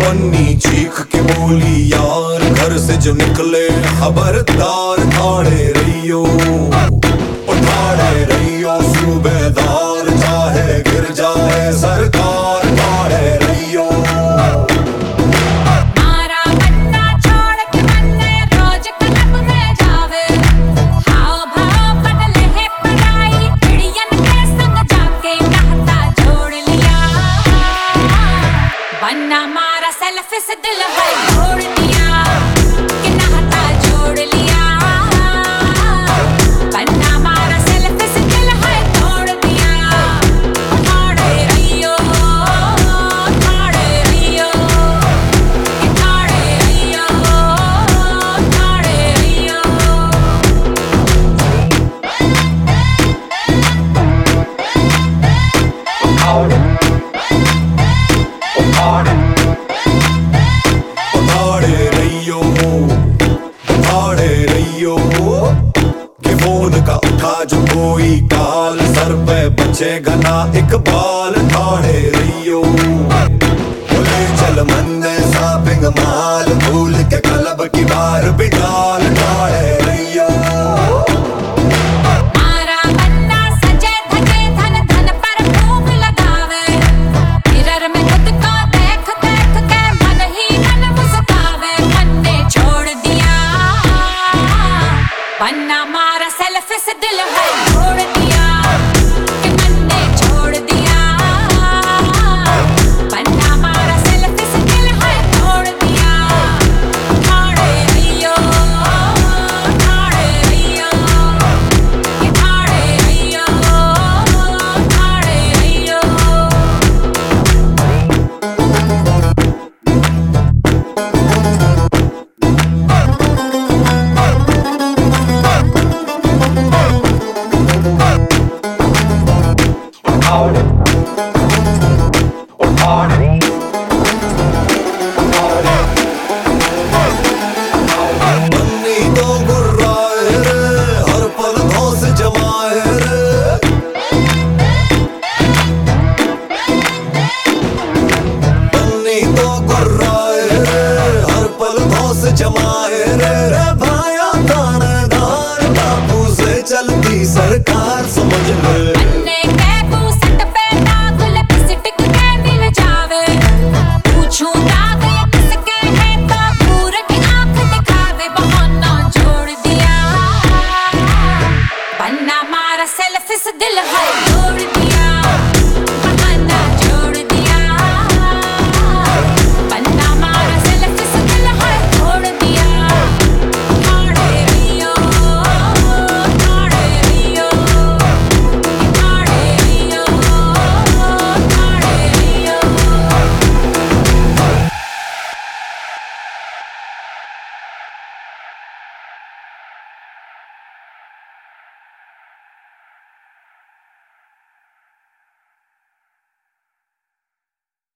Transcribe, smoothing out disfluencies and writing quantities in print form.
बन्नी चीख के बोली यार, घर से जो निकले खबरदार, ठाड़े रहियो ठाड़े रहियो, सूबेदार चाहे गिर जाए सरकार, ठाड़े रहियो। मारा बन्ना छोड़ के बन्ने रोज क्लब में जावे, हाव भाव बदले है पढ़ाई, चिड़ियन के संग जाके कहता जोड़ लिया। बन्ना मारा सेल्फी से दिल है जोड़ दिया, कि नहता जोड़ लिया। बन्ना मारा सेल्फी से दिल है तोड़ दिया। ठाड़े रहियो ठाड़े रहियो, कि ठाड़े रहियो ठाड़े रहियो। ठाड़े रहियो ठाड़े रहियो, कि फोन का उठा जो कोई काल, सर पे बचेगा ना एक बाल, ठाड़े रहियो। बोले चल मन्ने शॉपिंग माल, भूल के क्लब की बार बिठाल, ठाड़े रहियो। मारा बन्ना सजे धजे धन धन पर खूब लगावे, मिरर में खुद को देख देख के मन ही मन मुस्कावे। बन्ने छोड़ दिया, बन्ना मारा सेल्फी से दिल है जोड़ दिया, कि बन्ने छोड़ दिया। बन्ना मारा सेल्फी से दिल है तोड़ दिया। ठाड़े रहियो ठाड़े रहियो, कि ठाड़े रहियो ठाड़े रहियो। बन्नी तो गुर्राए रे, हर पल धौंस जमाए रे। बन्नी तो गुर्राए रे, हर पल धौंस जमाए रे। रे भाया थानेदार, बापू से चलती सरकार, समझ ले। बन्ने के बूसट पे दाग लिपस्टिक के मिल जावे, पूछूं